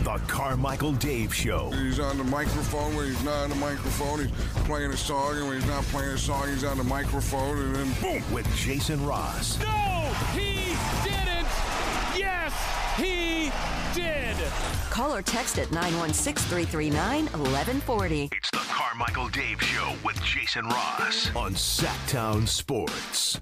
The Carmichael Dave Show. He's on the microphone when he's not on the microphone. He's playing a song, and when he's not playing a song, he's on the microphone, and then boom. With Jason Ross. No, he didn't. Yes, he did. Call or text at 916-339-1140. It's the Carmichael Dave Show with Jason Ross on Sacktown Sports.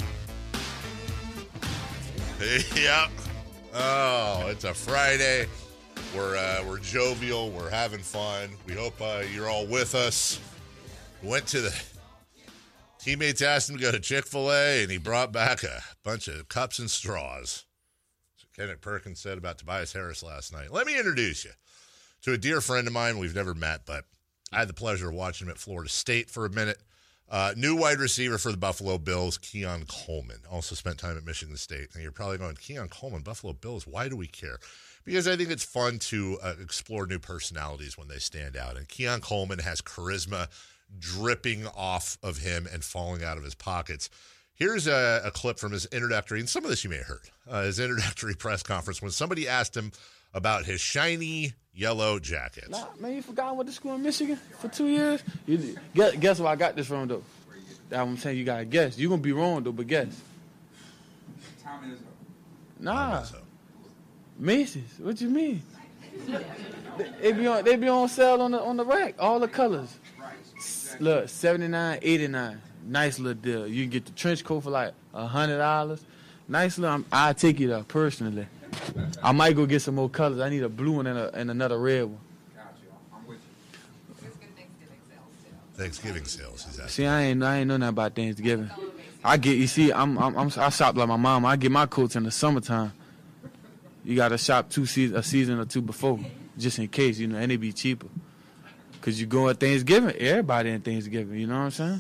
Yep. Oh, it's a Friday. We're jovial. We're having fun. We hope you're all with us. Went to the teammates asked him to go to Chick-fil-A, and he brought back a bunch of cups and straws. So Kenneth Perkins said about Tobias Harris last night. Let me introduce you to a dear friend of mine. We've never met, but I had the pleasure of watching him at Florida State for a minute. New wide receiver for the Buffalo Bills, Keon Coleman. Also spent time at Michigan State. And you're probably going, Keon Coleman, Buffalo Bills, why do we care? Because I think it's fun to explore new personalities when they stand out. And Keon Coleman has charisma dripping off of him and falling out of his pockets. Here's a clip from his introductory, and some of this you may have heard, his introductory press conference when somebody asked him about his shiny yellow jacket. Nah, man, you forgot I went to school in Michigan for 2 years? Guess where I got this from, though? That's what I'm saying. You got to guess. You're going to be wrong, though, but guess. Tom Izzo. Nah. Macy's. What you mean? They be on sale on the rack. All the colors. Look, $79, $89. Nice little deal. You can get the trench coat for like $100. Nice little. I'll take you there personally. I might go get some more colors. I need a blue one and another red one. Got you. I'm with you. Thanksgiving sales. Exactly. See, I ain't know nothing about Thanksgiving. I shop like my mom. I get my coats in the summertime. You gotta shop a season or two before, just in case, and they be cheaper. Cause you go at Thanksgiving, everybody in Thanksgiving. You know what I'm saying?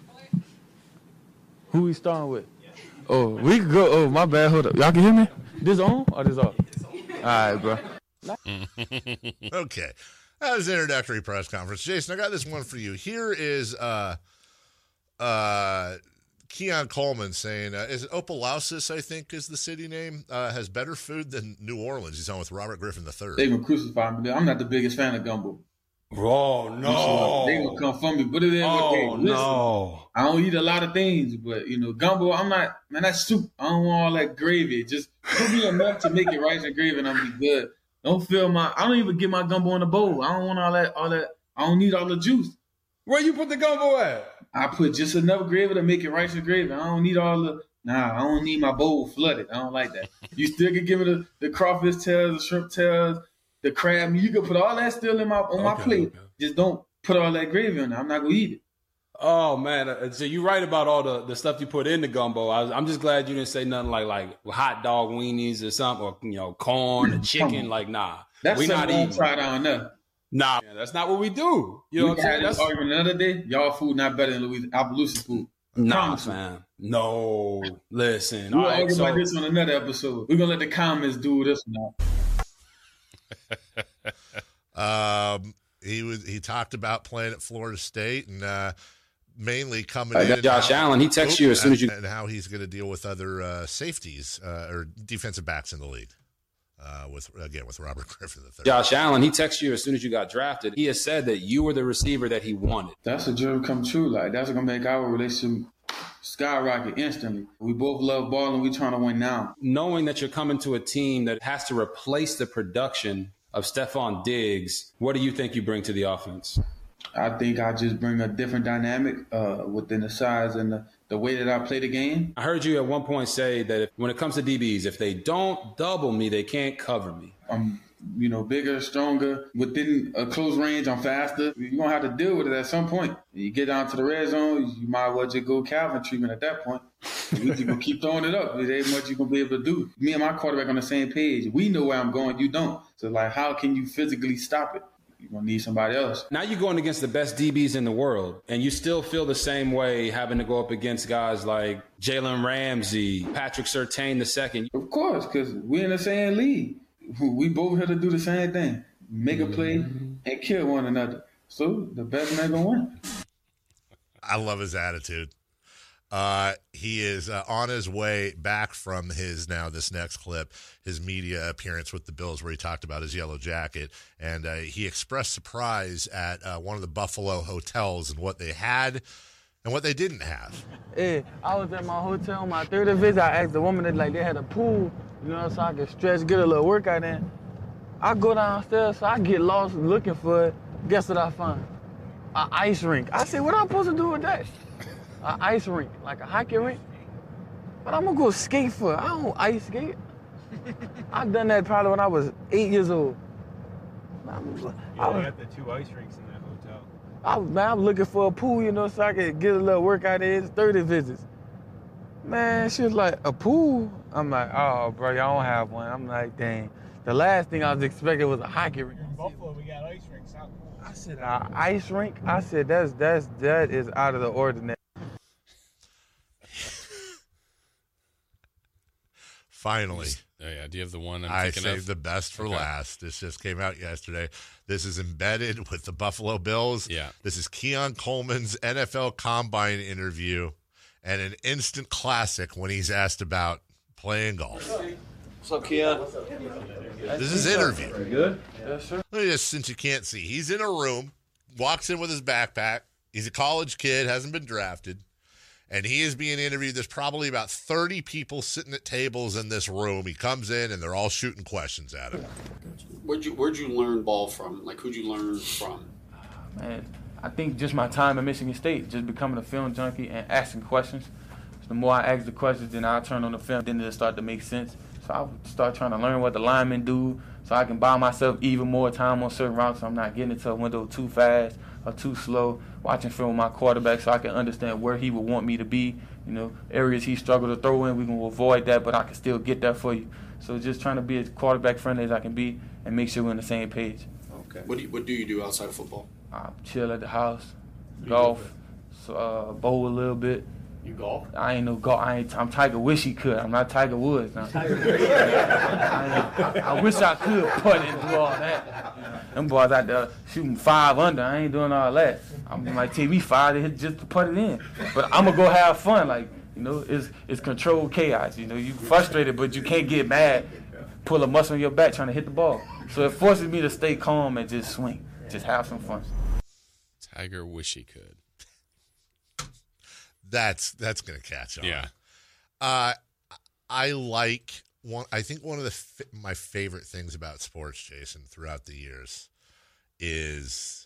Who we starting with? Oh, we could go. Oh, my bad. Hold up. Y'all can hear me? This on or this off? All right, bro. Okay. That was the introductory press conference. Jason, I got this one for you. Here is Keon Coleman saying, is it Opelousas, I think is the city name, has better food than New Orleans. He's on with Robert Griffin III. They gonna crucify me. I'm not the biggest fan of gumbo. Oh, no. They gonna come for me. But it is no. I don't eat a lot of things, but, gumbo, I'm not, man, that's soup. I don't want all that gravy. Just put me enough to make it rice and gravy and I'll be good. I don't even get my gumbo in a bowl. I don't want all that. I don't need all the juice. Where you put the gumbo at? I put just enough gravy to make it rice and gravy. I don't need I don't need my bowl flooded. I don't like that. You still can give me the crawfish tails, the shrimp tails, the crab. You can put all that still on my plate. Okay. Just don't put all that gravy on it. I'm not going to eat it. Oh, man. So you're right about all the stuff you put in the gumbo. I'm just glad you didn't say nothing like hot dog weenies or something, or corn or chicken. Like, nah. That's we not eating. Try down there. Nah, man, that's not what we do. You know what I'm saying? That's argument another day. Y'all food not better than Appaloosa food. Nah, man. No. Listen. We'll argue about this on another episode. We're going to let the comments do this now. He talked about playing at Florida State and mainly coming in. Josh Allen, he texts you as soon as you. And how he's going to deal with other safeties or defensive backs in the league. With Robert Griffin III. Josh Allen, he texted you as soon as you got drafted. He has said that you were the receiver that he wanted. That's a dream come true. Like, that's going to make our relationship skyrocket instantly. We both love ball and we trying to win now. Knowing that you're coming to a team that has to replace the production of Stephon Diggs, what do you think you bring to the offense? I think I just bring a different dynamic within the size and the way that I play the game. I heard you at one point say that when it comes to DBs, if they don't double me, they can't cover me. I'm, bigger, stronger. Within a close range, I'm faster. You're going to have to deal with it at some point. You get down to the red zone, you might as well just go Calvin treatment at that point. We just going to keep throwing it up. There's ain't much you're going to be able to do. Me and my quarterback on the same page. We know where I'm going. You don't. So, how can you physically stop it? You're going to need somebody else. Now you're going against the best DBs in the world, and you still feel the same way having to go up against guys like Jalen Ramsey, Patrick Surtain II. Of course, because we're in the same league. We both have to do the same thing, make a play and kill one another. So the best man going to win. I love his attitude. He is on his way back from this next clip, his media appearance with the Bills where he talked about his yellow jacket. And he expressed surprise at one of the Buffalo hotels and what they had and what they didn't have. Yeah, I was at my hotel, my 30th visit. I asked the woman that they had a pool, so I could stretch, get a little workout in. I go downstairs, so I get lost looking for it. Guess what I find? An ice rink. I said, what am I supposed to do with that? An ice rink, like a hockey rink. But I'm gonna go skate for it. I don't ice skate. I've done that probably when I was 8 years old. You only got the 2 ice rinks in that hotel. I'm looking for a pool, so I could get a little workout in. It's 30 visits. Man, she was like, a pool? I'm like, oh, bro, y'all don't have one. I'm like, dang. The last thing I was expecting was a hockey rink. In Buffalo, we got ice rinks out. I said, ice rink? I said, that is out of the ordinary. Finally. Oh, yeah. Do you have the one I saved the best for last. This just came out yesterday. This is embedded with the Buffalo Bills. Yeah. This is Keon Coleman's NFL Combine interview and an instant classic when he's asked about playing golf. What's up, Keon? This is his interview. Very good. Yes, sir. Let me just, since you can't see, he's in a room, walks in with his backpack. He's a college kid, hasn't been drafted. And he is being interviewed. There's probably about 30 people sitting at tables in this room. He comes in, and they're all shooting questions at him. Where'd you learn ball from? Like, who'd you learn from? Man, I think just my time at Michigan State, just becoming a film junkie and asking questions. So the more I ask the questions, then I turn on the film, then it'll start to make sense. So I would start trying to learn what the linemen do so I can buy myself even more time on certain routes so I'm not getting into a window too fast or too slow, watching film with my quarterback so I can understand where he would want me to be. Areas he struggled to throw in, we can avoid that, but I can still get that for you. So just trying to be as quarterback friendly as I can be and make sure we're on the same page. Okay. What do you do outside of football? I chill at the house, golf, bowl a little bit. You golf? I ain't no golf. I'm Tiger. Wish he could. I'm not Tiger Woods. Now. I wish I could putt and do all that. Them boys out there shooting 5 under. I ain't doing all that. I'm like TV 5 to hit just to put it in. But I'm gonna go have fun. Like it's controlled chaos. You frustrated, but you can't get mad. Pull a muscle in your back trying to hit the ball. So it forces me to stay calm and just swing. Just have some fun. Tiger wish he could. That's going to catch on. Yeah. I like one. I think one of my favorite things about sports, Jason, throughout the years, is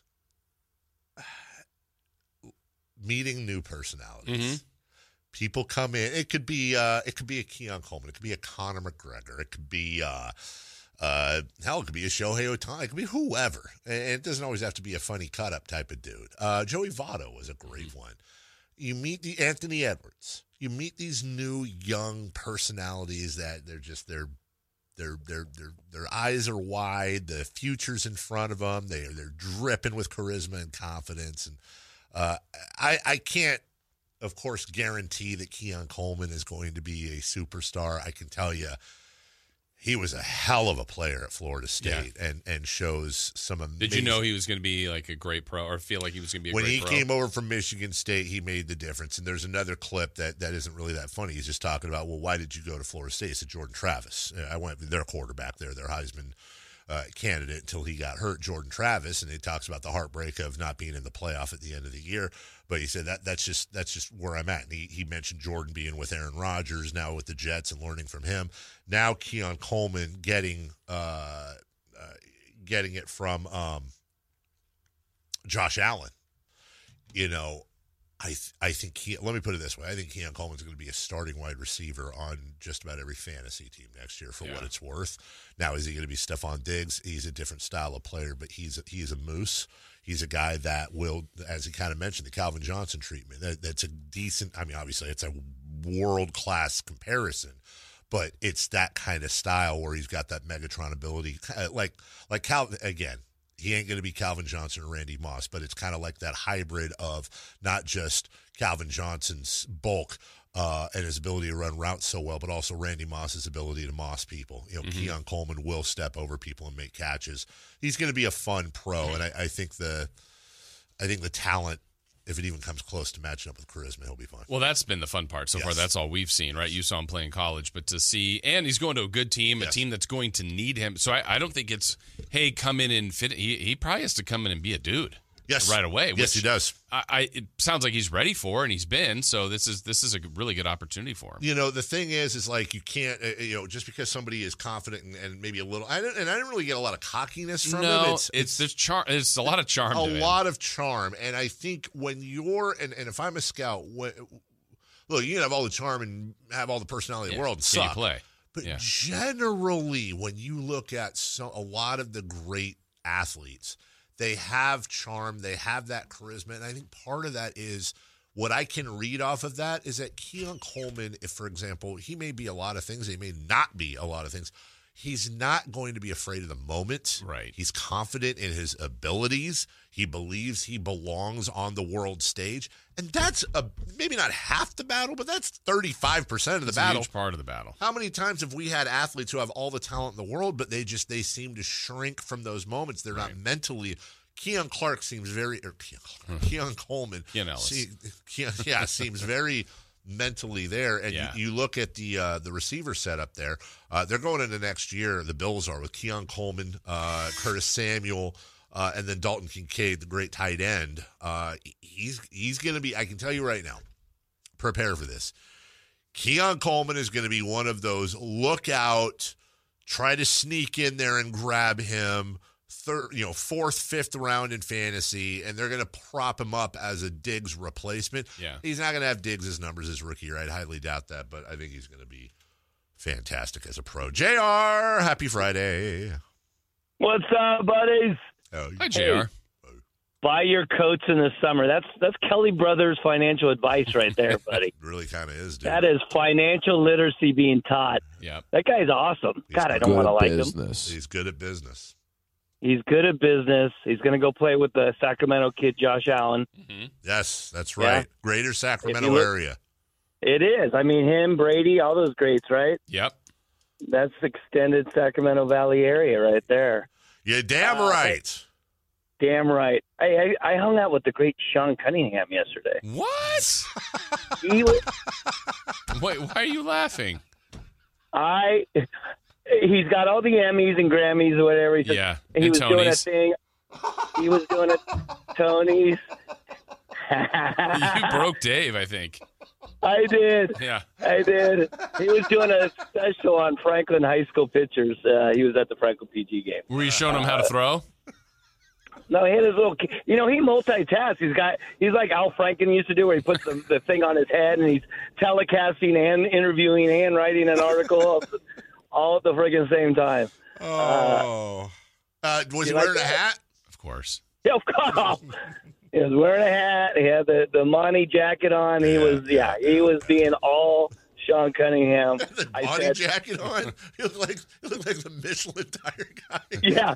meeting new personalities. Mm-hmm. People come in. It could be a Keon Coleman. It could be a Conor McGregor. It could be hell. It could be a Shohei Ohtani. It could be whoever. And it doesn't always have to be a funny cut up type of dude. Joey Votto was a great one. You meet the Anthony Edwards. You meet these new young personalities that they're just their eyes are wide. The future's in front of them. They're dripping with charisma and confidence. And I can't, of course, guarantee that Keon Coleman is going to be a superstar. I can tell you, he was a hell of a player at Florida State and shows some amazing. Did you know he was going to be like a great pro or feel like he was going to be a great pro? When he came over from Michigan State, he made the difference. And there's another clip that isn't really that funny. He's just talking about, well, why did you go to Florida State? It's Jordan Travis. I went with their quarterback there, their Heisman candidate until he got hurt, Jordan Travis, and he talks about the heartbreak of not being in the playoff at the end of the year. But he said that's just where I'm at. And he mentioned Jordan being with Aaron Rodgers, now with the Jets, and learning from him. Now Keon Coleman getting it from Josh Allen. I think let me put it this way. I think Keon Coleman's going to be a starting wide receiver on just about every fantasy team next year for what it's worth. Now, is he going to be Stephon Diggs? He's a different style of player, but he's a moose. He's a guy that will, as he kind of mentioned, the Calvin Johnson treatment. That's a decent, obviously it's a world-class comparison, but it's that kind of style where he's got that Megatron ability. Like Calvin, again, he ain't going to be Calvin Johnson or Randy Moss, but it's kind of like that hybrid of not just Calvin Johnson's bulk and his ability to run routes so well, but also Randy Moss's ability to moss people. Keon Coleman will step over people and make catches. He's going to be a fun pro, and I think the talent if it even comes close to matching up with charisma, he'll be fine. Well, that's been the fun part so far. That's all we've seen, right? You saw him play in college, but to see, and he's going to a good team, a team that's going to need him. So I don't think it's, hey, come in and fit. He probably has to come in and be a dude. Yes. Right away. Yes, he does. It sounds like he's ready for, and he's been. So this is a really good opportunity for him. You know, the thing is like you can't, just because somebody is confident and maybe a little. I didn't really get a lot of cockiness from him. There's charm. It's a lot of charm. A lot of charm, and I think when you're and if I'm a scout, look, you can have all the charm and have all the personality in the world and suck. You play. But generally, when you look at a lot of the great athletes. They have charm. They have that charisma. And I think part of that is what I can read off of that is that Keon Coleman, if, for example, he may be a lot of things. He may not be a lot of things. He's not going to be afraid of the moment. Right. He's confident in his abilities. He believes he belongs on the world stage. And that's maybe not half the battle, but that's 35% of the battle. A huge part of the battle. How many times have we had athletes who have all the talent in the world, but they seem to shrink from those moments? They're not mentally. Keon Coleman seems very mentally there. And you look at the receiver setup there. They're going into next year. The Bills are with Keon Coleman, Curtis Samuel, and then Dalton Kincaid, the great tight end. He's going to be. I can tell you right now. Prepare for this. Keon Coleman is going to be one of those look out, try to sneak in there and grab him. Fourth, fifth round in fantasy, and they're going to prop him up as a Diggs replacement. Yeah. He's not going to have Diggs' numbers his rookie year. I highly doubt that, but I think he's going to be fantastic as a pro. JR, happy Friday. What's up, buddies? Hi, JR. Hey, buy your coats in the summer. That's Kelly Brothers financial advice right there, buddy. It really kind of is, dude. That is financial literacy being taught. Yep. That guy's awesome. God, I don't want to like him. He's good at business. He's good at business. He's going to go play with the Sacramento kid, Josh Allen. Mm-hmm. Yes, that's right. Yeah. Greater Sacramento area. It is. I mean, him, Brady, all those greats, right? Yep. That's extended Sacramento Valley area right there. Yeah, damn right. Damn right. I hung out with the great Sean Cunningham yesterday. What? Wait, why are you laughing? He's got all the Emmys and Grammys or whatever. He was doing a thing. He was doing a Tony's. You broke Dave, I think. I did. Yeah. I did. He was doing a special on Franklin High School pitchers. He was at the Franklin PG game. Were you showing him how to throw? No, he had his little. He multitasks. He's like Al Franken used to do, where he puts the thing on his head and he's telecasting and interviewing and writing an article all at the friggin' same time. Oh. Was he wearing a hat? Of course. Yeah, of course. He was wearing a hat. He had the Monty jacket on. He was being all Sean Cunningham. The Monty jacket on. He looked like the Michelin tire guy. Yeah.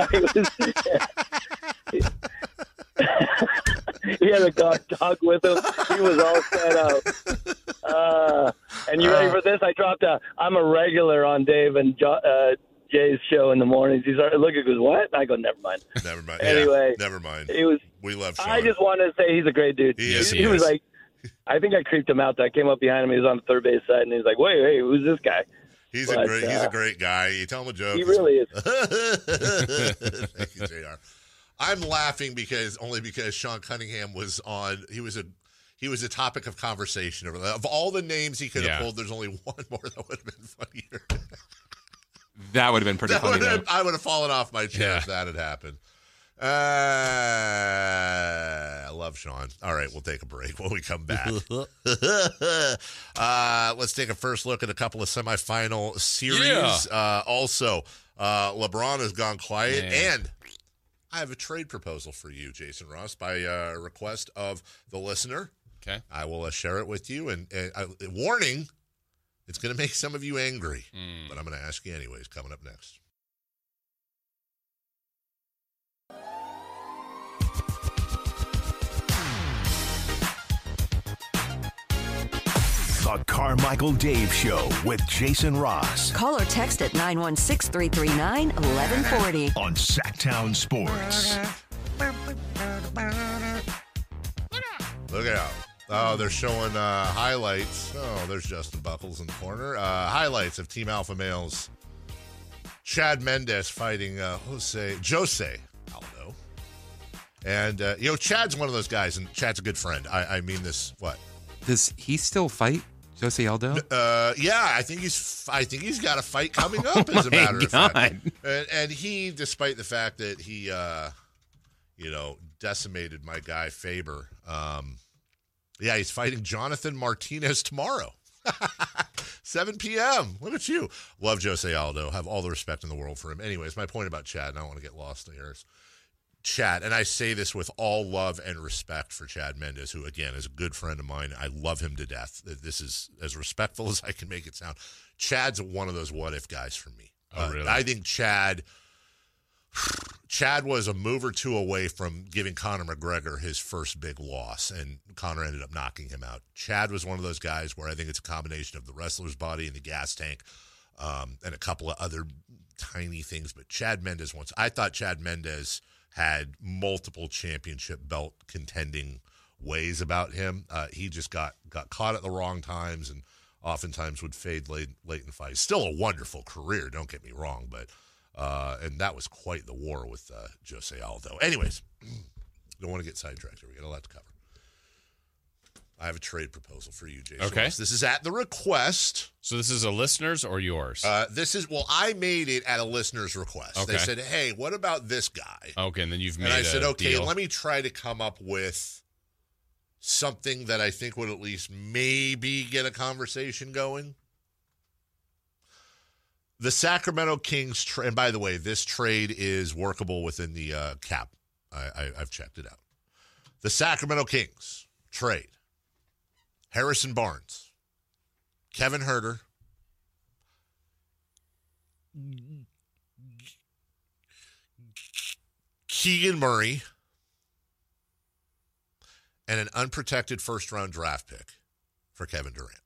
He had a dog with him. He was all set up. And you ready for this? I'm a regular on Dave and Jay's show in the mornings. He's looking, goes, what? I go, never mind. Never mind. Anyway, never mind. We love Sean. I just wanted to say he's a great dude. He is. He was like, I think I creeped him out. I came up behind him. He was on the third base side, and he was like, wait, who's this guy? He's a great guy. You tell him a joke. He really is. Thank you, JR. I'm laughing because Sean Cunningham was on. He was a topic of conversation. Of all the names he could have pulled, there's only one more that would have been funnier. That would have been pretty funny. I would have fallen off my chair if that had happened. I love Sean. All right, we'll take a break when we come back. Let's take a first look at a couple of semifinal series. Also, LeBron has gone quiet, and I have a trade proposal for you, Jason Ross, by request of the listener. Okay, I will share it with you. And warning, it's going to make some of you angry, but I'm going to ask you anyways. Coming up next. The Carmichael Dave Show with Jason Ross. Call or text at 916-339-1140. On Sacktown Sports. Look out. Oh, they're showing highlights. Oh, there's Justin Buckles in the corner. Highlights of Team Alpha Males. Chad Mendes fighting Jose Aldo. And, Chad's one of those guys, and Chad's a good friend. I mean this, what? Does he still fight Jose Aldo? Yeah, I think he's got a fight coming up, as a matter of fact. And he, despite the fact that he, decimated my guy Faber, he's fighting Jonathan Martinez tomorrow. 7 p.m. Look at you. Love Jose Aldo. Have all the respect in the world for him. Anyways, my point about Chad, and I don't want to get lost here, is Chad, and I say this with all love and respect for Chad Mendes, who, again, is a good friend of mine. I love him to death. This is as respectful as I can make it sound. Chad's one of those what-if guys for me. Oh, really? I think Chad was a move or two away from giving Conor McGregor his first big loss, and Conor ended up knocking him out. Chad was one of those guys where I think it's a combination of the wrestler's body and the gas tank, and a couple of other tiny things. But Chad Mendes I thought Chad Mendes had multiple championship belt contending ways about him. He just got caught at the wrong times and oftentimes would fade late in fights. Still a wonderful career, don't get me wrong, but and that was quite the war with Jose Aldo. Anyways, don't want to get sidetracked here. We got a lot to cover. I have a trade proposal for you, Jason. Okay. This is at the request. So this is a listener's or yours? I made it at a listener's request. Okay. They said, hey, what about this guy? Okay, and then you've made And I said, okay, deal. let me try to come up with something that I think would at least maybe get a conversation going. The Sacramento Kings, and by the way, this trade is workable within the cap. I've checked it out. The Sacramento Kings trade Harrison Barnes, Kevin Huerter, Keegan Murray, and an unprotected first-round draft pick for Kevin Durant.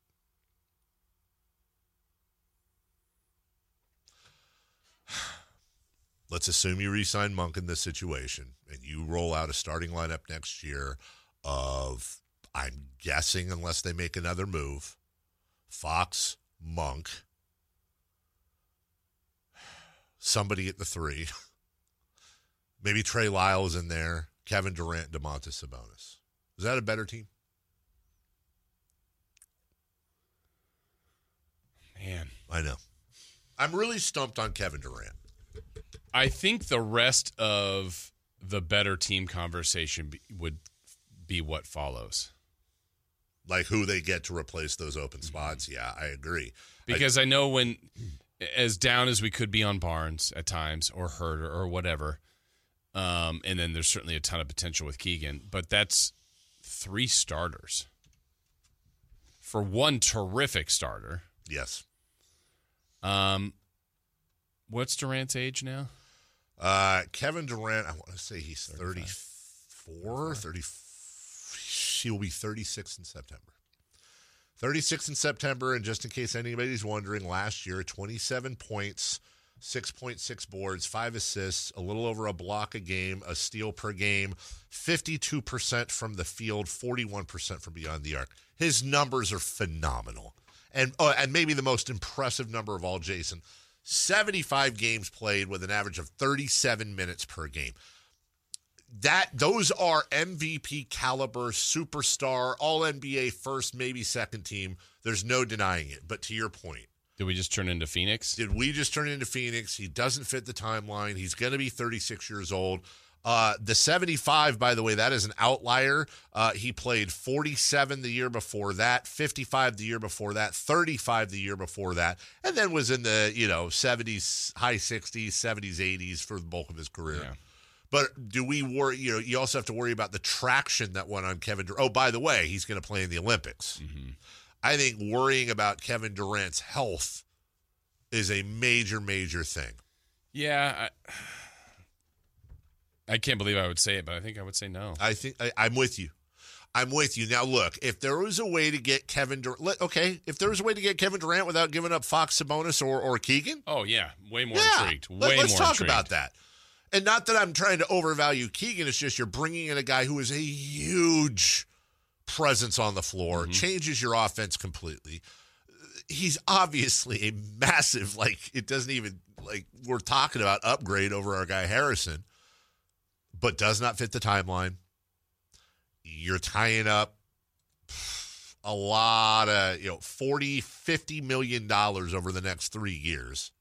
Let's assume you re-sign Monk in this situation, and you roll out a starting lineup next year of, I'm guessing, unless they make another move, Fox, Monk, somebody at the 3, maybe Trey Lyles in there, Kevin Durant, Domantas Sabonis. Is that a better team? Man. I know. I'm really stumped on Kevin Durant. I think the rest of the better team conversation would be what follows. Like who they get to replace those open spots. Yeah, I agree. Because I know when, as down as we could be on Barnes at times, or Huerter, or whatever, and then there's certainly a ton of potential with Keegan, but that's 3 starters for one terrific starter. Yes. What's Durant's age now? Kevin Durant, I want to say he's 34, 30. He will be 36 in September. 36 in September, and just in case anybody's wondering, last year, 27 points, 6.6 boards, 5 assists, a little over a block a game, a steal per game, 52% from the field, 41% from beyond the arc. His numbers are phenomenal. And maybe the most impressive number of all, Jason, 75 games played with an average of 37 minutes per game. Those are MVP caliber, superstar, all NBA first, maybe second team. There's no denying it. But to your point, did we just turn into Phoenix? Did we just turn into Phoenix? He doesn't fit the timeline. He's going to be 36 years old. The 75, by the way, that is an outlier. He played 47 the year before that, 55 the year before that, 35 the year before that, and then was in the 70s, high 60s, 70s, 80s for the bulk of his career. Yeah. But do we worry? You also have to worry about the traction that went on Kevin Durant. Oh, by the way, he's going to play in the Olympics. Mm-hmm. I think worrying about Kevin Durant's health is a major, major thing. Yeah, I can't believe I would say it, but I think I would say no. I think I'm with you. I'm with you. Now, look, if there was a way to get Kevin Durant, if there was a way to get Kevin Durant without giving up Fox, Sabonis, or Keegan. Oh, yeah. Way more intrigued. Let's talk about that. And not that I'm trying to overvalue Keegan. It's just you're bringing in a guy who is a huge presence on the floor, changes your offense completely. He's obviously a massive, it doesn't even, we're talking about upgrade over our guy Harrison, but does not fit the timeline. You're tying up a lot of, $40, $50 million over the next 3 years.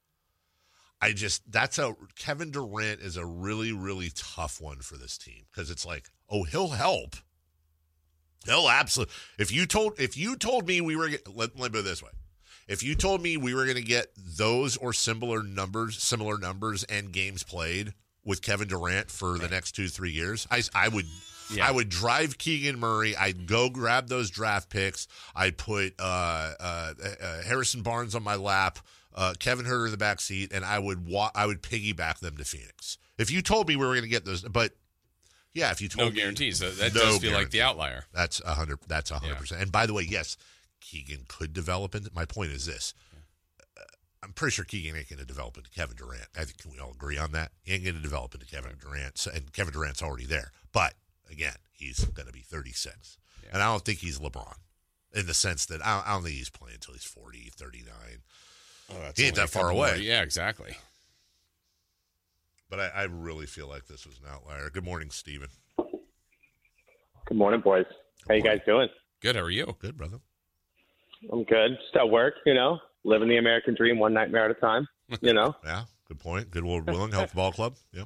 Kevin Durant is a really, really tough one for this team because it's he'll help. He'll absolutely. If you told me we were, let me put it this way. If you told me we were going to get those or similar numbers and games played with Kevin Durant for the next 2-3 years, I would. Yeah. I would drive Keegan Murray. I'd go grab those draft picks. I'd put Harrison Barnes on my lap, Kevin Huerter in the back seat, and I would piggyback them to Phoenix. If you told me we were going to get those, but yeah, if you told me, no guarantees. That does feel like the outlier. That's 100. That's 100%. And by the way, yes, Keegan could develop into. My point is this. I'm pretty sure Keegan ain't going to develop into Kevin Durant. I think we all agree on that. He ain't going to develop into Kevin Durant, and Kevin Durant's already there. But again, he's going to be 36. Yeah. And I don't think he's LeBron in the sense that I don't think he's playing until he's 40, 39. He ain't that far away. Yeah, exactly. But I really feel like this was an outlier. Good morning, Steven. Good morning, boys. How you guys doing? Good. How are you? Good, brother. I'm good. Just at work, living the American dream one nightmare at a time, Yeah, good point. Good Lord willing, help the ball club. Yeah.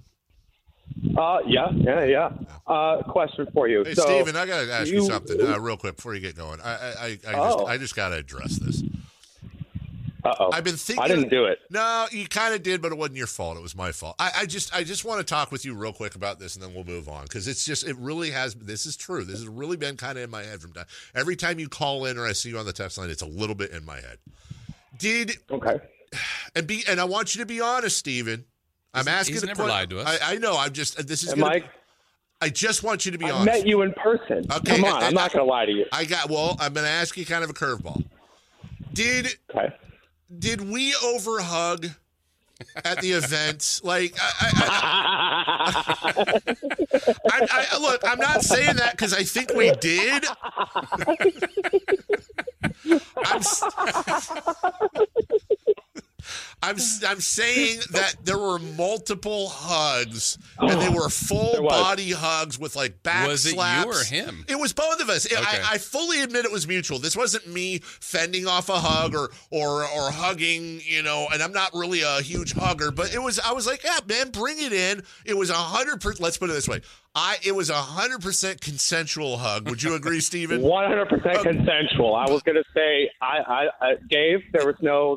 Yeah. Question for you. Hey, Steven, I got to ask you something real quick before you get going. I just got to address this. Uh-oh. I've been thinking. I didn't do it. No, you kind of did, but it wasn't your fault. It was my fault. I just want to talk with you real quick about this, and then we'll move on because it really has. This is true. This has really been kind of in my head from time. Every time you call in or I see you on the text line, it's a little bit in my head. Okay. And I want you to be honest, Steven. I'm asking. He's never lied to us. I know. I'm just. This is. Mike, I just want you to be honest. I met you in person. Okay, come on. I'm not going to lie to you. I'm going to ask you kind of a curveball. Did we overhug at the event? Look, I'm not saying that because I think we did. I'm saying that there were multiple hugs, and they were full body hugs with back was slaps. Was it you or him? It was both of us. Okay. I fully admit it was mutual. This wasn't me fending off a hug or hugging, and I'm not really a huge hugger, but it was. I was like, yeah, man, bring it in. It was 100%. Let's put it this way. It was 100% consensual hug. Would you agree, Steven? 100% consensual. I was going to say, Dave, there's no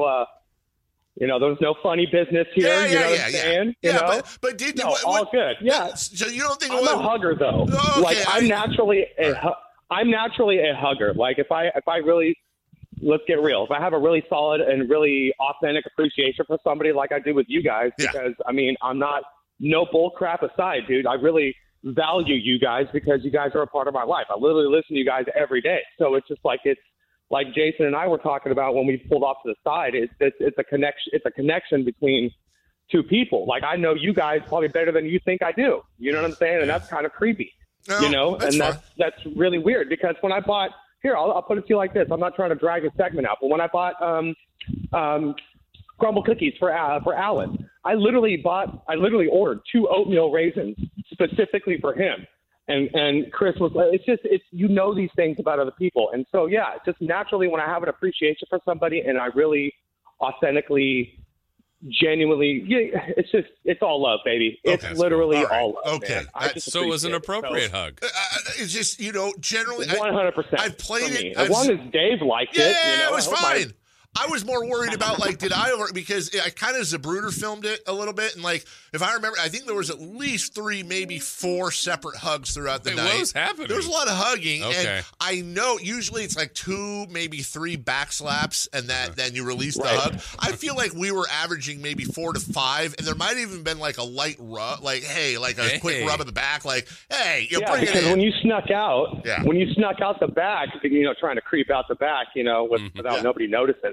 funny business here. Yeah. But did you? All good. Yeah. So you don't think I'm a hugger though? Okay, I'm naturally a hugger. If I really, let's get real. If I have a really solid and really authentic appreciation for somebody like I do with you guys, because I'm not, no bull crap aside, dude. I really value you guys because you guys are a part of my life. I literally listen to you guys every day. So it's just like Jason and I were talking about when we pulled off to the side. It's a connection. It's a connection between two people. I know you guys probably better than you think I do. You know what I'm saying? And that's kind of creepy. That's really weird because when I bought here, I'll put it to you like this. I'm not trying to drag a segment out, but when I bought crumble cookies for Alan, I literally ordered 2 oatmeal raisins specifically for him. And Chris was, it's these things about other people. And so, just naturally when I have an appreciation for somebody and I really authentically, genuinely, it's all love, baby. It's literally all love. Okay. So it was an appropriate hug. It's just, generally. 100%. I've played it. As long as Dave liked it. Yeah, it was fine. I was more worried about did I because I kind of Zapruder filmed it a little bit, and if I remember, I think there was at least 3, maybe 4 separate hugs throughout the night. What was happening? There was a lot of hugging, okay. And I know usually it's 2, maybe 3 back slaps, and then you release the hug. I feel like we were averaging maybe 4 to 5, and there might have even been a light rub, a quick rub of the back, hey, bring it in. When you snuck out, the back, trying to creep out the back, without nobody noticing.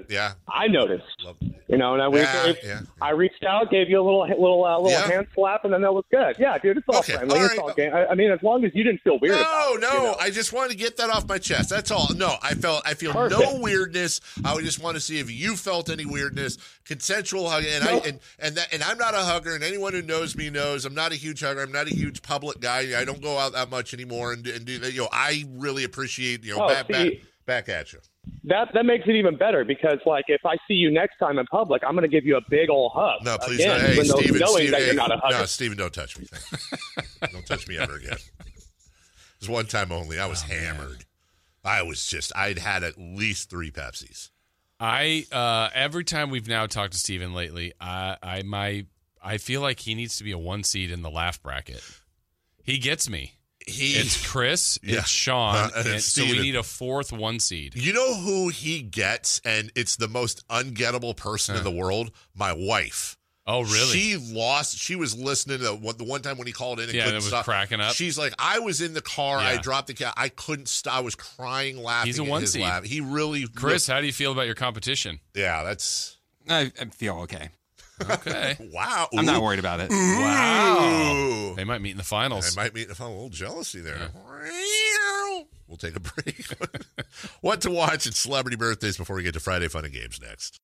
Yeah. I noticed. Love- You know, and I reached out, gave you a little hand slap, and then that was good. Yeah, dude, it's all friendly. It's all game. I mean, as long as you didn't feel weird. about it, you know? I just wanted to get that off my chest. That's all. No, I feel Perfect. no weirdness. I would just want to see if you felt any weirdness. Consensual hug, and I'm not a hugger, and anyone who knows me knows I'm not a huge hugger. I'm not a huge public guy. I don't go out that much anymore, and do that. You know, I really appreciate back at you. That makes it even better because, like, if I see you next time in public, I'm going to give you a big old hug. No, please, again, hey, Steven, that you're not a hugger. No, Steven, don't touch me. Don't touch me ever again. It was one time only. I was hammered. Man. I'd had at least 3 Pepsis. Every time we've now talked to Steven lately, I feel like he needs to be a 1 seed in the laugh bracket. He gets me. It's Chris, it's Sean, and so we need a 4th 1 seed. You know who he gets, and it's the most ungettable person in the world? My wife. Oh, really? She was listening to the one time when he called in and couldn't it was stop. Cracking up. She's like, I was in the car, I dropped the cat, I couldn't stop, I was crying, laughing. He's a 1 seed. Laugh. He really. Chris, how do you feel about your competition? Yeah, that's. I feel okay. Okay. Wow. I'm not worried about it. Wow. They might meet in the finals. A little jealousy there. Yeah. We'll take a break. What to watch at Celebrity Birthdays before we get to Friday Fun and Games next.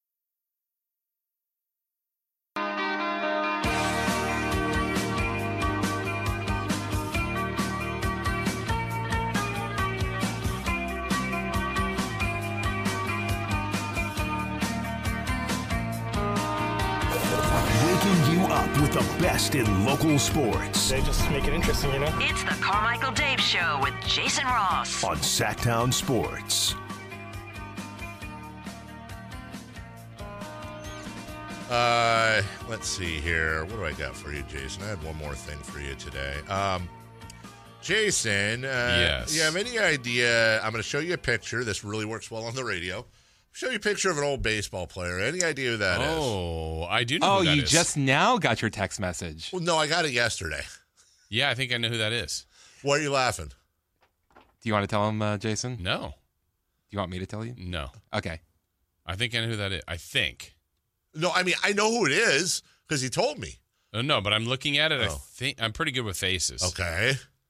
Waking you up with the best in local sports. They just make it interesting, you know? It's the Carmichael Dave Show with Jason Ross on Sacktown Sports. Let's see here. What do I got for you, Jason? I had one more thing for you today. Jason, yes. You have any idea? I'm going to show you a picture. This really works well on the radio. Show you a picture of an old baseball player. Any idea who that is? Oh, I do know who that is. Oh, you just now got your text message. Well, no, I got it yesterday. Yeah, I think I know who that is. Why are you laughing? Do you want to tell him, Jason? No. Do you want me to tell you? No. Okay. I think I know who that is. I think. No, I mean, I know who it is because he told me. Oh, no, but I'm looking at it. I think I'm pretty good with faces. Okay.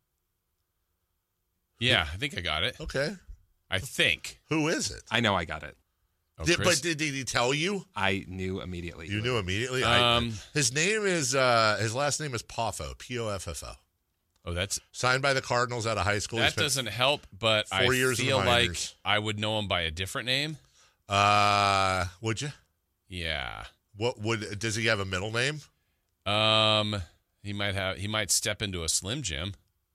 Yeah, I think I got it. Okay. I think. Who is it? I know I got it. Oh, but did he tell you? I knew immediately. You knew immediately? His name is, his last name is Poffo, P-O-F-F-O. Oh, that's signed by the Cardinals out of high school. That doesn't help, but 4 years feel in the like minors. I would know him by a different name. Would you? Yeah. Does he have a middle name? He might step into a Slim Jim.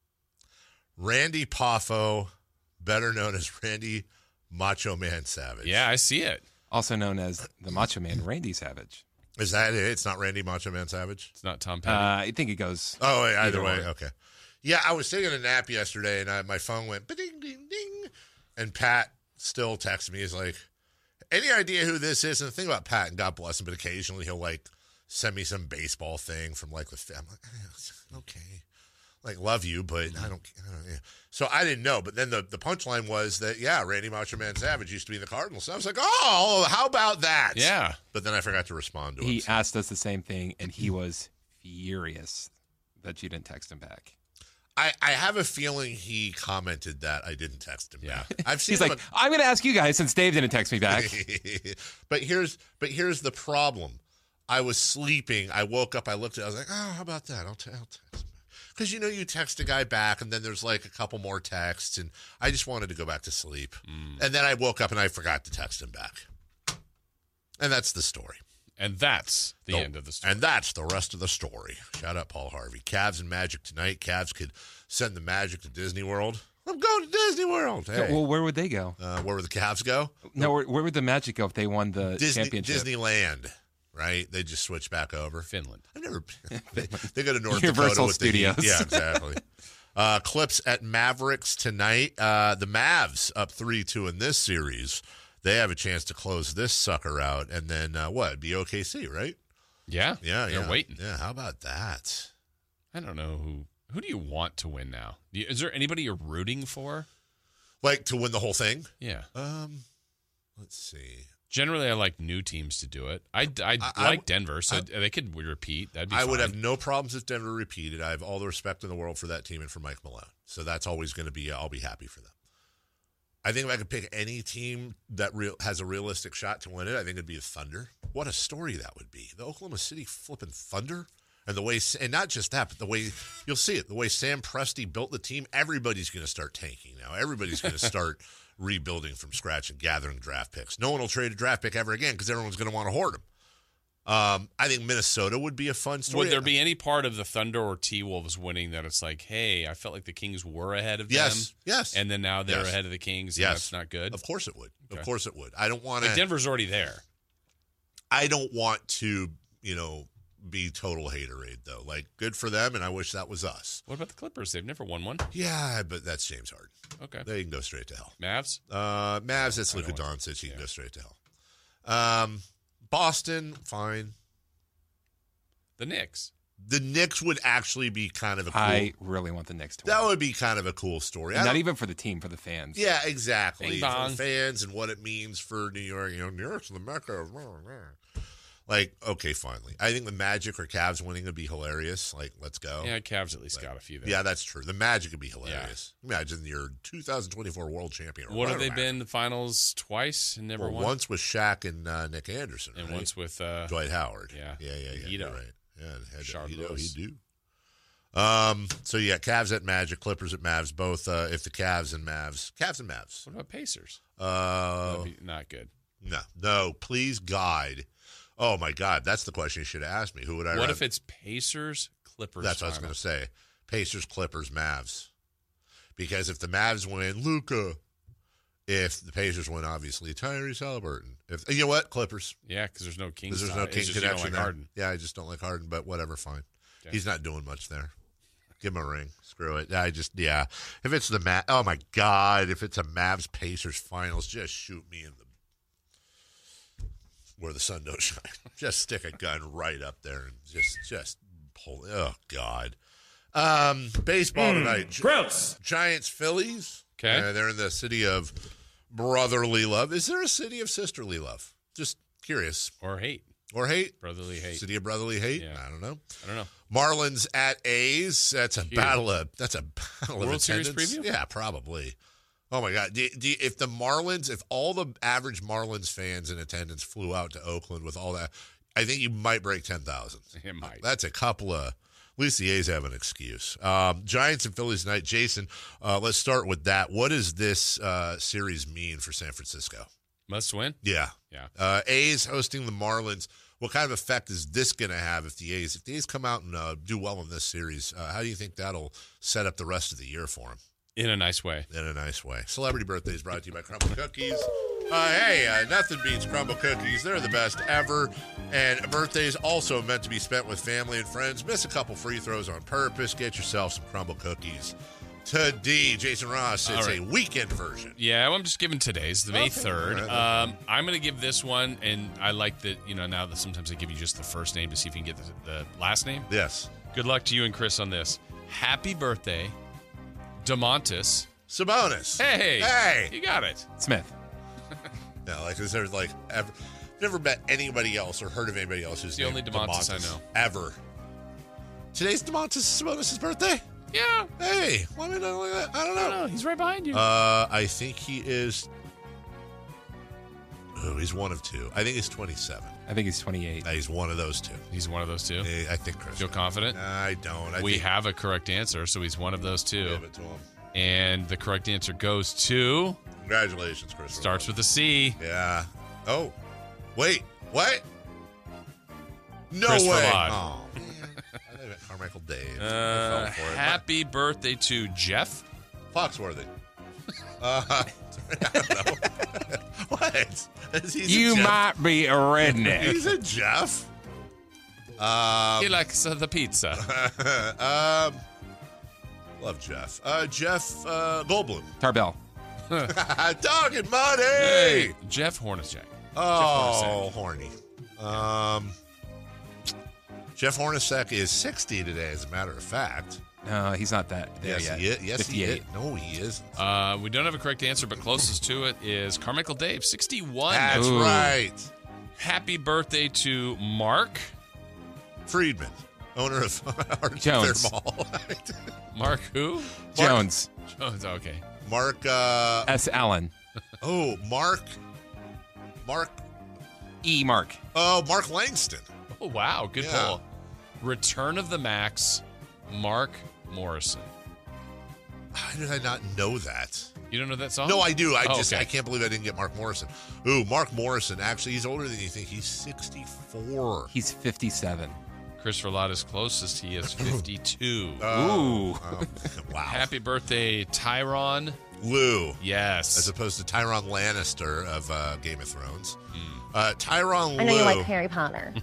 Randy Poffo, better known as Randy Macho Man Savage. Yeah, I see it. Also known as the Macho Man Randy Savage. Is that it? It's not Randy Macho Man Savage? It's not Tom Petty? I think it goes. Oh, either way. Okay. Yeah, I was taking a nap yesterday, and my phone went ba-ding, ding, ding. And Pat still texts me. He's like, any idea who this is? And the thing about Pat, and God bless him, but occasionally he'll, like, send me some baseball thing from, like, I'm like, okay. Like, love you, but I don't yeah. So I didn't know. But then the punchline was that, yeah, Randy Macho Man Savage used to be in the Cardinals. So I was like, oh, how about that? Yeah. But then I forgot to respond to him. He asked us the same thing, and he was furious that you didn't text him back. I have a feeling he commented that I didn't text him back. I've seen He's like, I'm going to ask you guys since Dave didn't text me back. But here's the problem. I was sleeping. I woke up. I looked at it. I was like, oh, how about that? I'll text him. Because, you text a guy back, and then there's like a couple more texts, and I just wanted to go back to sleep. And then I woke up, and I forgot to text him back. And that's the story. And that's the end of the story. And that's the rest of the story. Shout out Paul Harvey. Cavs and Magic tonight. Cavs could send the Magic to Disney World. I'm going to Disney World. Hey. Well, where would they go? Where would the Cavs go? No, where would the Magic go if they won the championship? Disneyland. Right? They just switch back over. Finland. I've never. They go to North Universal Dakota with Studios. The Heat. Yeah, exactly. Clips at Mavericks tonight. The Mavs up 3-2 in this series. They have a chance to close this sucker out, and then what? Be OKC, right? Yeah. They're waiting. Yeah. How about that? I don't know who do you want to win now? Is there anybody you're rooting for? Like to win the whole thing? Yeah. Let's see. Generally, I like new teams to do it. I like Denver, so they could repeat. That'd be fine. I would have no problems if Denver repeated. I have all the respect in the world for that team and for Mike Malone. So that's always going to be, I'll be happy for them. I think if I could pick any team that has a realistic shot to win it, I think it'd be the Thunder. What a story that would be. The Oklahoma City flipping Thunder. And the way, and not just that, but the way, you'll see it, the way Sam Presti built the team, everybody's going to start tanking now. Everybody's going to start rebuilding from scratch and gathering draft picks. No one will trade a draft pick ever again because everyone's going to want to hoard them. I think Minnesota would be a fun story. Would there be any part of the Thunder or T-Wolves winning that it's like, hey, I felt like the Kings were ahead of them? Yes. And then now they're ahead of the Kings, and that's not good? Of course it would. Okay. Of course it would. I don't want to. Like Denver's already there. I don't want to, be total haterade, though. Like, good for them, and I wish that was us. What about the Clippers? They've never won one. Yeah, but that's James Harden. Okay. They can go straight to hell. Mavs? Mavs, that's Luka Doncic. He can go straight to hell. Boston, fine. The Knicks. The Knicks would actually be kind of a cool... I really want the Knicks to win. That would be kind of a cool story. Not even for the team, for the fans. Yeah, exactly. Bing bong. For fans and what it means for New York. New York's the mecca of... Like, okay, finally. I think the Magic or Cavs winning would be hilarious. Like, let's go. Yeah, Cavs at least got a few there. Yeah, that's true. The Magic would be hilarious. Yeah. Imagine you're 2024 world champion. What have they been? The finals twice and never won? Once with Shaq and Nick Anderson. And right? Once with Dwight Howard. Yeah. You're right. Yeah, Hito, he do. So, yeah, Cavs at Magic, Clippers at Mavs, both if the Cavs and Mavs. What about Pacers? That'd be not good. No, please, God. Oh, my God. That's the question you should have asked me. Who would I What if it's Pacers, Clippers? That's what I was going to say. Pacers, Clippers, Mavs. Because if the Mavs win, Luka. If the Pacers win, obviously, Tyrese Halliburton. You know what? Clippers. Yeah, because there's no Kings. There's no King connection. You don't like there. Harden. Yeah, I just don't like Harden, but whatever, fine. Okay. He's not doing much there. Give him a ring. Screw it. If it's the oh my God, if it's a Mavs Pacers finals, just shoot me in the where the sun don't shine. Just stick a gun right up there and just pull. Oh God. Baseball tonight. Gross. Giants, Phillies. Okay. They're in the city of brotherly love. Is there a city of sisterly love? Just curious. Or hate. Brotherly hate. City of brotherly hate. Yeah. I don't know. Marlins at A's. That's a battle of World Series preview? Yeah, probably. Oh my God! If all the average Marlins fans in attendance flew out to Oakland with all that, I think you might break 10,000. It might. That's a couple of. At least the A's have an excuse. Giants and Phillies tonight. Jason, let's start with that. What does this series mean for San Francisco? Must win? Yeah. A's hosting the Marlins. What kind of effect is this going to have if the A's come out and do well in this series? How do you think that'll set up the rest of the year for them? In a nice way. Celebrity Birthdays brought to you by Crumble Cookies. Nothing beats Crumble Cookies. They're the best ever. And birthdays also meant to be spent with family and friends. Miss a couple free throws on purpose. Get yourself some Crumble Cookies today. Jason Ross, it's a weekend version. Yeah, I'm just giving today's, the May 3rd. I'm going to give this one, and I like that, now that sometimes I give you just the first name to see if you can get the last name. Yes. Good luck to you and Chris on this. Happy birthday, Domantas Sabonis. Hey. You got it. Smith. No, is there never met anybody else or heard of anybody else who's the only Domantas I know. Ever. Today's Domantas Sabonis' birthday? Yeah. Hey, I don't know. He's right behind you. I think he is. Oh, he's one of two. I think he's 27. I think he's 28. He's one of those two. He's one of those two? I think Chris. Feel confident? I don't. We have a correct answer, so he's one of those two. Give it to him. And the correct answer goes to... Congratulations, Chris. Starts with a C. Yeah. Oh. Wait. What? No Chris way. Verlaud. Oh, man. I think it's Carmichael Dave. Happy birthday to Jeff Foxworthy. I don't know. What? You might be a redneck. He's a Jeff. He likes the pizza. Love Jeff. Jeff Goldblum. Tarbell. Dog and money. Hey, Jeff Hornacek. Oh, horny. Jeff Hornacek is 60 today, as a matter of fact. No, he's not that there Yes, yet. he is. Yes, 58. he is. No, he isn't. We don't have a correct answer, but closest to it is Carmichael Dave, 61. That's right. Happy birthday to Mark Friedman, owner of Jones. Fair Mall. Mark who? Jones. Jones, okay. Mark S. Allen. Oh, Mark E. Mark. Oh, Mark Langston. Oh, wow. Good Yeah. pull. Return of the Max, Mark Morrison. How did I not know that? You don't know that song? No, I do. I okay. can't believe I didn't get Mark Morrison. Ooh, Mark Morrison. Actually, he's older than you think. He's 64. He's 57. Christopher Lotta's closest. He is 52. Ooh. Wow. Happy birthday, Tyron Lue. Yes. As opposed to Tyron Lannister of Game of Thrones. Tyron Lue. I know you like Harry Potter.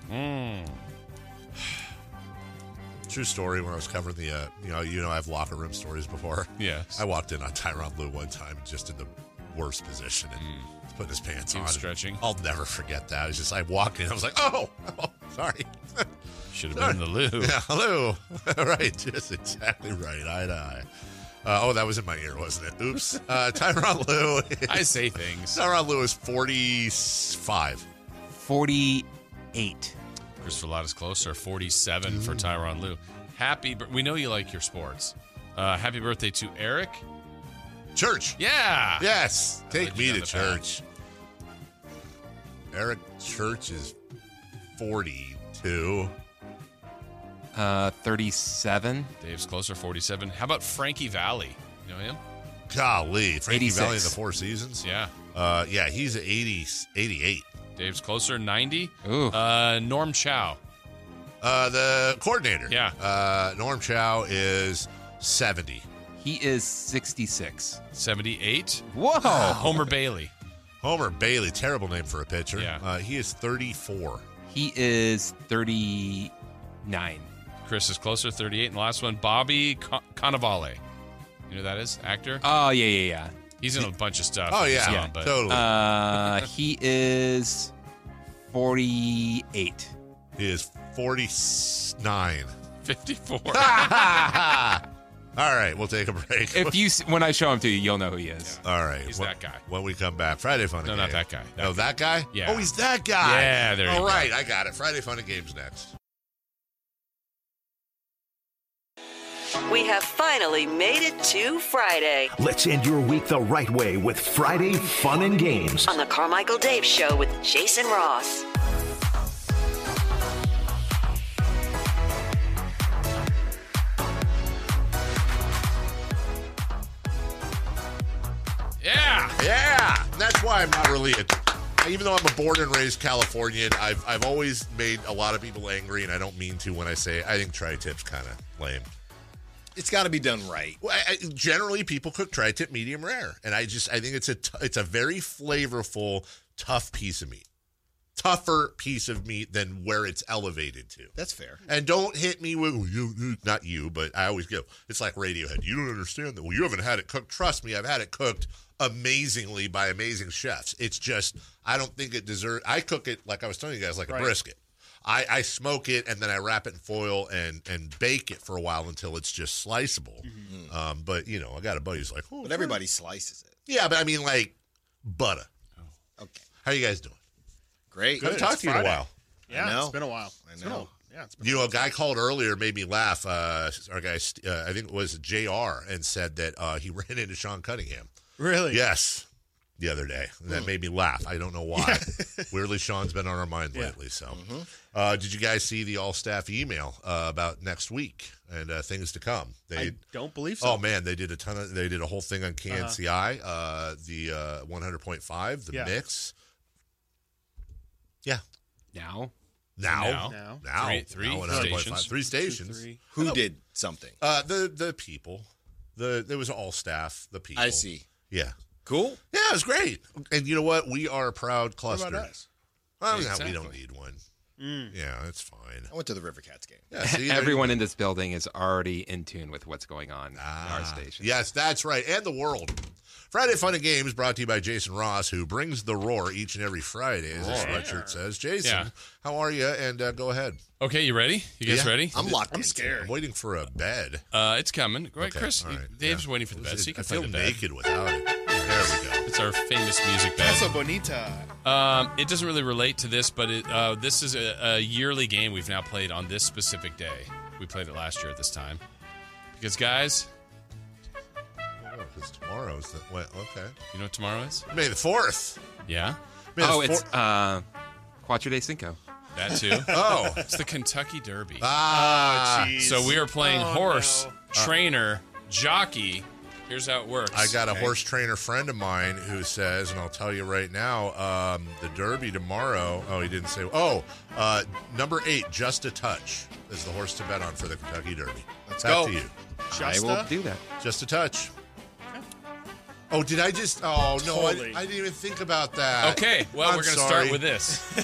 True story. When I was covering the, I have locker room stories before. Yes. I walked in on Tyron Lue one time, just in the worst position, and putting his pants He on. was stretching. I'll never forget that. It's just I walked in, I was like, oh sorry. Should have been the Lou. Yeah, hello. Right, just exactly right. Eye to eye. That was in my ear, wasn't it? Oops. Tyron Lue. I say things. Tyron Lue is 45. 48. Christopher Lotta's closer, 47 for Tyron Lue. We know you like your sports. Happy birthday to Eric Church. Yeah. Yes. Take let me you to down the church. Eric Church is 42. 37. Dave's closer, 47. How about Frankie Valli? You know him? Golly. Frankie 86. Valli in the Four Seasons? Yeah. Yeah, he's 88. Dave's closer, 90. Ooh. Norm Chow. The coordinator. Yeah. Norm Chow is 70. He is 66. 78. Whoa. Homer Bailey. Homer Bailey, terrible name for a pitcher. Yeah. He is 34. He is 39. Chris is closer, 38. And the last one, Bobby Cannavale. You know who that is? Actor? Oh, yeah. He's in a bunch of stuff. Oh, yeah. Yeah, but Totally. He is 48. He is 49. 54. All right, we'll take a break. When I show him to you, you'll know who he is. All right. He's that guy. When we come back, Friday Fun and No, Games. not that guy. That guy? Yeah. Oh, he's that guy. Yeah, there you go. All right, I got it. Friday Fun and Games next. We have finally made it to Friday Let's end your week the right way with Friday Fun and Games. on the Carmichael Dave Show with Jason Ross. Yeah. That's why I'm not really even though I'm a born and raised Californian, I've always made a lot of people angry, and I don't mean to when I say I think tri-tip's kind of lame. It's got to be done right. Well, generally, people cook tri-tip medium rare, and I think it's a very flavorful, tough piece of meat. Tougher piece of meat than where it's elevated to. That's fair. And don't hit me with, not you, but I always go, it's like Radiohead. You don't understand that. Well, you haven't had it cooked. Trust me, I've had it cooked amazingly by amazing chefs. It's just, I don't think it deserves, I cook it, like I was telling you guys, like a brisket. I smoke it, and then I wrap it in foil and bake it for a while until it's just sliceable. Mm-hmm. But, I got a buddy who's like, oh. But everybody slices it. Yeah, but I mean, like, butter. Oh. Okay. How you guys doing? Great. Good. Haven't talked to you in a while. Yeah, it's been a while. I know. A guy called earlier, made me laugh. Our guy, I think it was JR, and said that he ran into Sean Cunningham. Really? Yes. The other day. And that made me laugh. I don't know why. Weirdly, Sean's been on our mind lately. So, did you guys see the all-staff email about next week and things to come? I don't believe so. Oh man, they did a whole thing on KNCI, the 100.5, the mix. Yeah. Now. Three stations. Who did something? The people. There was all staff. The people. I see. Yeah. Cool. Yeah, it was great. And you know what? We are a proud cluster. What about us? Well, Exactly. we don't need one. Yeah, it's fine. I went to the River Cats game. Yeah, see, Everyone in this building is already in tune with what's going on in our station. Yes, that's right. And the world. Friday Fun and Games brought to you by Jason Ross, who brings the roar each and every Friday, as his sweatshirt says. Jason, how are you? And go ahead. Okay, you ready? You guys ready? I'm locked in. I'm scared. I'm waiting for a bed. It's coming. Right, Okay, Chris? all right, Dave's waiting for the bed, so you can I play feel the bed. naked without it. There we go. It's our famous music bed. Casa Bonita. It doesn't really relate to this, but this is a yearly game we've now played on this specific day. We played it last year at this time. Because, guys... Because tomorrow's the... Wait, okay. You know what tomorrow is? May the 4th. Yeah? It's Cuatro de Cinco. That too. Oh. It's the Kentucky Derby. jeez. So we are playing horse, trainer, jockey. Here's how it works. I got a horse trainer friend of mine who says, and I'll tell you right now, the Derby tomorrow. Oh, he didn't say. Number 8, Just a Touch, is the horse to bet on for the Kentucky Derby. Let's Back go. to you. I will do that. Just a Touch. Oh, did I just? Oh no, Totally. I didn't even think about that. Okay, well, I'm we're going to sorry. start with this.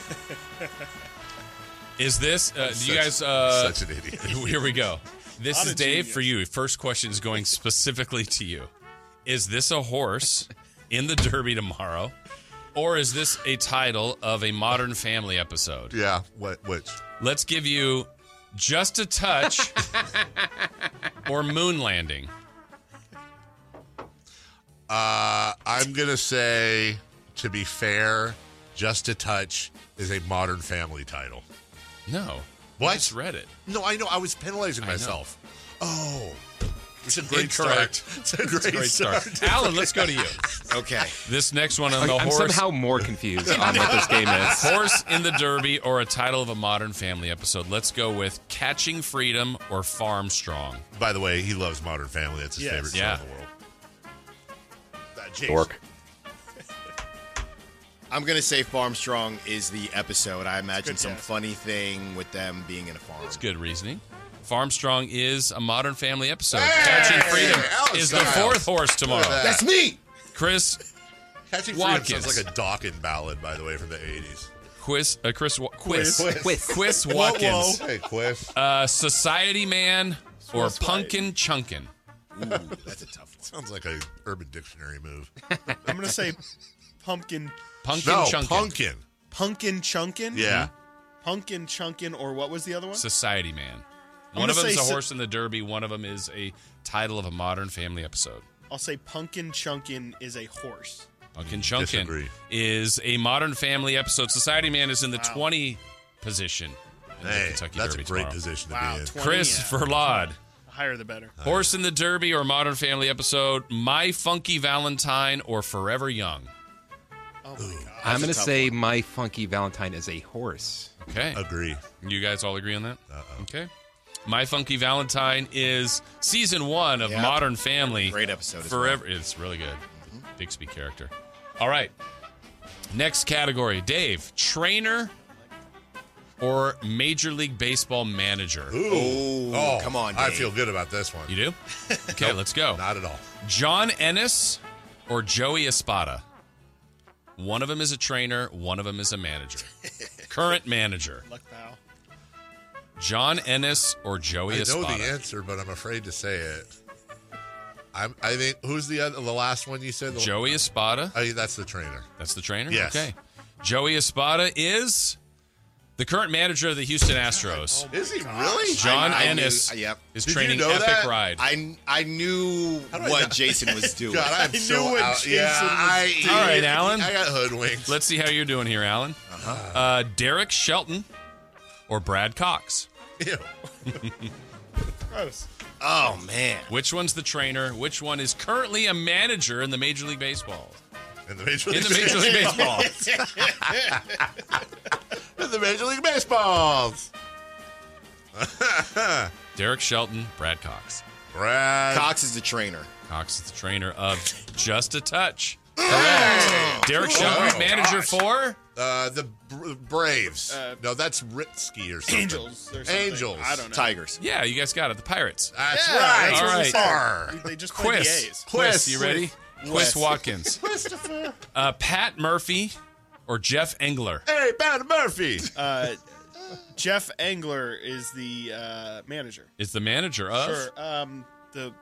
Is this, do you guys, such an idiot. Here we go. This Not is a Dave genius. for you. First question is going specifically to you. Is this a horse in the Derby tomorrow? Or is this a title of a Modern Family episode? Yeah, which? Let's give you Just a Touch or Moon Landing. I'm gonna say, to be fair, Just a Touch is a Modern Family title. No. What? I just read it. No, I know. I was penalizing I know. myself. Oh, it's a great Incorrect. start. It's a great start. Alan, let's go to you. Okay. This next one on the I'm horse. somehow more confused on what this game is. Horse in the Derby or a title of a Modern Family episode. Let's go with Catching Freedom or Farm Strong. By the way, he loves Modern Family. That's his Yes. favorite show Yeah. in the world. Dork. I'm going to say Farm Strong is the episode. I imagine good some guess. funny thing with them being in a farm. That's good reasoning. Farm Strong is a Modern Family episode. Hey! Catching Freedom Alan is the Stiles. 4th horse tomorrow. Look at that. That's me! Chris Catching Freedom Watkins. sounds like a Dawkins ballad, by the way, from the 80s. Quiz Quiz. Watkins. Hey, Quiz. Society Man or What's right? Punkin' Chunkin'. Ooh, that's a tough one. Sounds like a Urban Dictionary move. I'm going to say pumpkin Punkin' No, Chunkin'. Punkin. Punkin Chunkin. Yeah. Pumpkin Chunkin, or what was the other one? Society Man. I'm One of gonna them is a say horse in the Derby. One of them is a title of a Modern Family episode. I'll say Pumpkin Chunkin is a horse. Punkin' Chunkin Disagree. is a Modern Family episode. Society Man is in the 20 position in the Hey, Kentucky that's Derby a great tomorrow. position to Wow, be in. 20, Chris yeah. Verlaud. The higher the better. Horse in the Derby or Modern Family episode. My Funky Valentine or Forever Young. Oh, my God. I'm going to tough say My Funky Valentine is a horse. Okay. Agree. You guys all agree on that? Okay. My Funky Valentine is season 1 of Yep. Modern Family. Great episode as Forever. It's really good. Bixby character. All right. Next category. Dave, trainer or Major League Baseball manager? Ooh. Oh, come on, I Dave. feel good about this one. You do? Okay, let's go. Not at all. John Ennis or Joey Espada? One of them is a trainer, one of them is a manager. Current manager. Luck pal. John Ennis or Joey I know Espada? the answer, but I'm afraid to say it. I think who's the last one you said? Joey Espada. That's the trainer. That's the trainer? Yes. Okay. Joey Espada is the current manager of the Houston Astros. Is he really? John I Ennis knew- yep. is Did you training know Epic that? Ride. I knew How do I what not- Jason was doing. God, I'm I so knew what out. Jason Yeah, was doing. All right, Alan. I got hoodwinked. Let's see how you're doing here, Alan. Derek Shelton or Brad Cox? Ew. Gross. Oh, man. Which one's the trainer? Which one is currently a manager in the Major League Baseball? In the Major League In the Major League Baseball. In the Major League Baseballs. Derek Shelton, Brad Cox. Brad Cox is the trainer. Cox is the trainer of Just a Touch. Correct. Derek Shelton, manager for? the Braves. No, that's Ritsky or something. Angels. Or something. Angels. I don't know. Tigers. Yeah, you guys got it. The Pirates. That's Yeah, right. that's All what we right. said. Arr. They just played the Quiz. A's. Quiz. You ready? Quiz Quiz. Watkins. Christopher. Pat Murphy or Jeff Engler? Hey, Pat Murphy. Jeff Engler is the manager. Is the manager of? Sure. The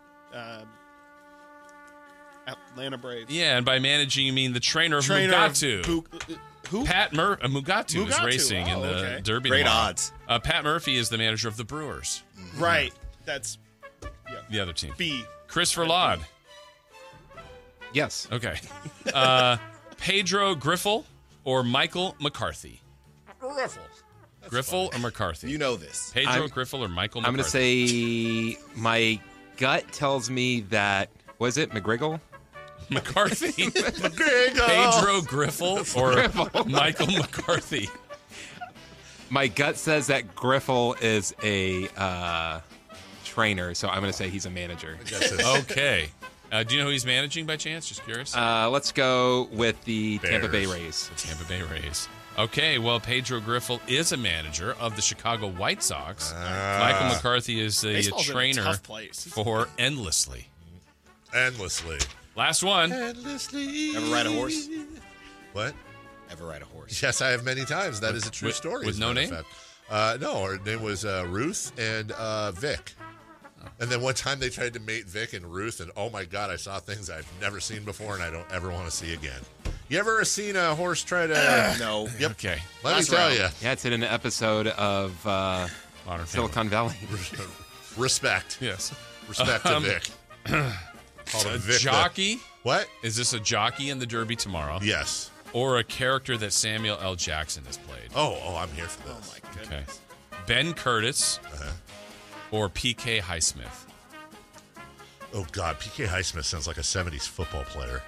Atlanta Braves. Yeah, and by managing you mean the trainer of Mugatu. Who? Pat Mugatu is Mugatu. racing in the Okay. Derby. Great tomorrow. odds. Pat Murphy is the manager of the Brewers. Right. That's The other team. B. Christopher Laud. Yes. Okay. Pedro Griffel or Michael McCarthy? Griffel or McCarthy? You know this. Pedro Griffel or Michael McCarthy? I'm going to say my gut tells me that, was it McGriggle? McCarthy. McGriggle. Pedro Griffel or Michael McCarthy? My gut says that Griffel is a trainer, so I'm going to say he's a manager. Okay. Do you know who he's managing by chance? Just curious. Let's go with the Tampa Bay Bears. Rays. The Tampa Bay Rays. Okay, well, Pedro Griffel is a manager of the Chicago White Sox. Michael McCarthy is the Baseball's in a trainer tough place. for Endlessly. Endlessly. Last one. Endlessly. Ever ride a horse? What? Ever ride a horse? Yes, I have many times. That is a true with- story. with as a no matter of name? fact. No, her name was Ruth and Vic. And then one time they tried to mate Vic and Ruth, and oh my God, I saw things I've never seen before and I don't ever want to see again. You ever seen a horse try to... No. Yep. Okay. Let me tell you. Yeah, it's in an episode of Modern Silicon Valley. Respect. Yes. Respect to Vic. Called him A Vic the- jockey? What? Is this a jockey in the Derby tomorrow? Yes. Or a character that Samuel L. Jackson has played? Oh, I'm here for this. Oh, my Okay. goodness. Ben Curtis Uh-huh. or P.K. Highsmith? Oh, God. P.K. Highsmith sounds like a 70s football player.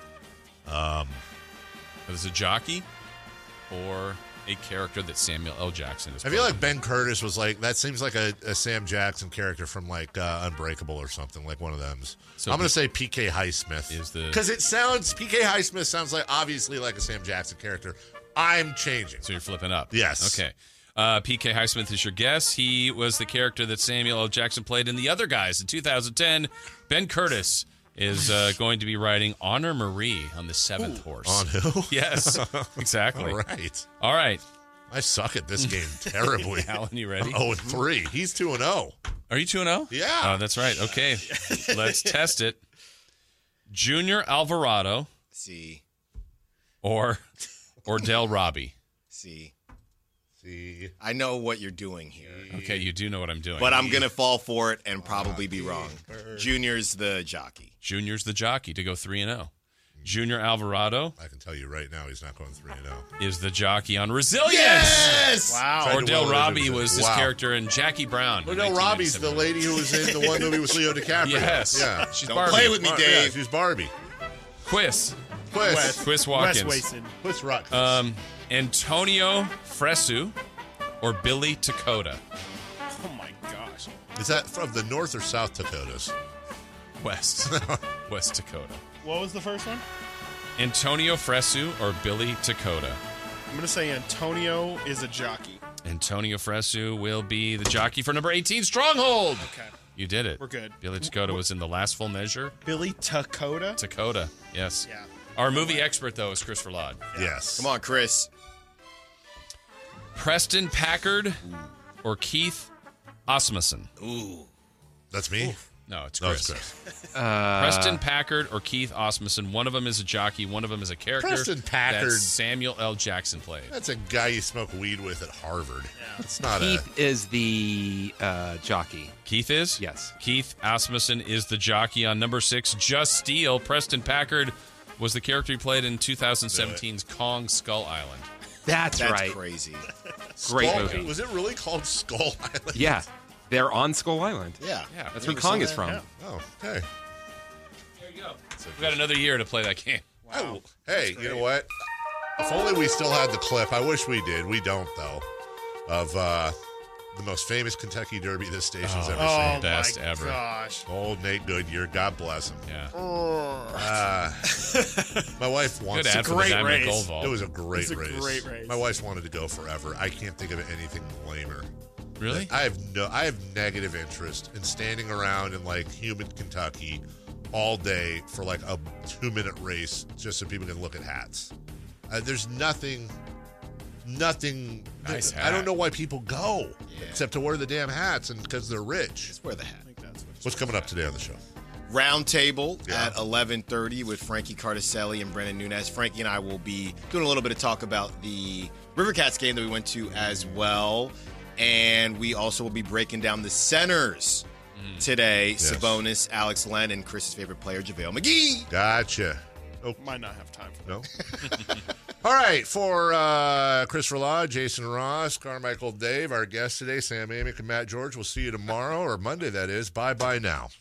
Is it a jockey or a character that Samuel L. Jackson has I played? feel like Ben Curtis was like, that seems like a Sam Jackson character from like Unbreakable or something, like one of them's. So I'm going to say P.K. Highsmith. Is the- Because it sounds, P.K. Highsmith sounds like obviously like a Sam Jackson character. I'm changing. So you're flipping up. Yes. Okay. P.K. Highsmith is your guess. He was the character that Samuel L. Jackson played in The Other Guys in 2010. Ben Curtis is going to be riding Honor Marie on the 7th horse. On who? Yes, exactly. All right. All right. I suck at this game terribly. Alan, you ready? 0-3. He's 2-0. Are you 2-0? Yeah. Oh, that's right. Okay. Let's test it. Junior Alvarado See. or Del Robbie? See. See. I know what you're doing here. Okay, you do know what I'm doing. But I'm going to fall for it and probably be wrong. Junior's the jockey. Junior's the jockey to go 3-0. Junior Alvarado I can tell you right now he's not going 3-0. is the jockey on Resilience. Yes! Wow. Tried to Ordell will it Robbie into was his Wow. character in Jackie Brown. in Ordell Robbie's the 1997. lady who was in the one movie with Leo DiCaprio. Yes. Yeah. She's Don't Barbie. play with me, Yeah, Dave. she's Barbie. Quiz. Quiz. Quiz Wes Watkins. Wason. Quiz Rock. Antonio Fresu or Billy Dakota? Oh, my gosh. Is that from the North or South Dakotas? West. West Dakota. What was the first one? Antonio Fresu or Billy Dakota? I'm going to say Antonio is a jockey. Antonio Fresu will be the jockey for number 18, Stronghold. Okay. You did it. We're good. Billy Dakota was in the last full measure. Billy Dakota? Dakota, yes. Yeah. Oh, Our movie expert, though, is Christopher Laud. Yes. Come on, Chris. Preston Packard or Keith Asmussen? Ooh. That's me? No, it's No, Chris. it's Chris. Preston Packard or Keith Asmussen. One of them is a jockey. One of them is a character. Preston Packard. that Samuel L. Jackson played. That's a guy you smoke weed with at Harvard. It's not Keith is the jockey. Keith is? Yes. Keith Asmussen is the jockey on number 6, Just Steel. Preston Packard was the character he played in 2017's Kong Skull Island. That's right. crazy. Great Skull- movie. Was it really called Skull Island? Yeah. They're on Skull Island. Yeah. Yeah. That's where Kong is from. Yeah. Oh, okay. There you go. We've got another year to play that game. Wow. Hey, you know what? If only we still had the clip. I wish we did. We don't, though. Of the most famous Kentucky Derby this station's ever Oh, seen. Best my ever. gosh. Old Nate Goodyear. God bless him. Yeah. My wife wants Good to ad for the great Diamond race. Gold Vault. It was a great It's a race. great race. My wife's wanted to go forever. I can't think of anything lamer. Really? I have negative interest in standing around in like humid Kentucky all day for like a 2-minute race just so people can look at hats. There's nothing nothing. Nice I don't hat. know why people go except to wear the damn hats and because they're rich. Just wear the hat. What's coming up today on the show? Roundtable at 11:30 with Frankie Cardicelli and Brennan Nunez. Frankie and I will be doing a little bit of talk about the Rivercats game that we went to as well. And we also will be breaking down the centers today. Yes. Sabonis, Alex Len, and Chris's favorite player, JaVale McGee. Gotcha. Oh. Might not have time for No. All right. For Chris Rilla, Jason Ross, Carmichael Dave, our guest today, Sam Amick, and Matt George. We'll see you tomorrow, or Monday, that is. Bye-bye now.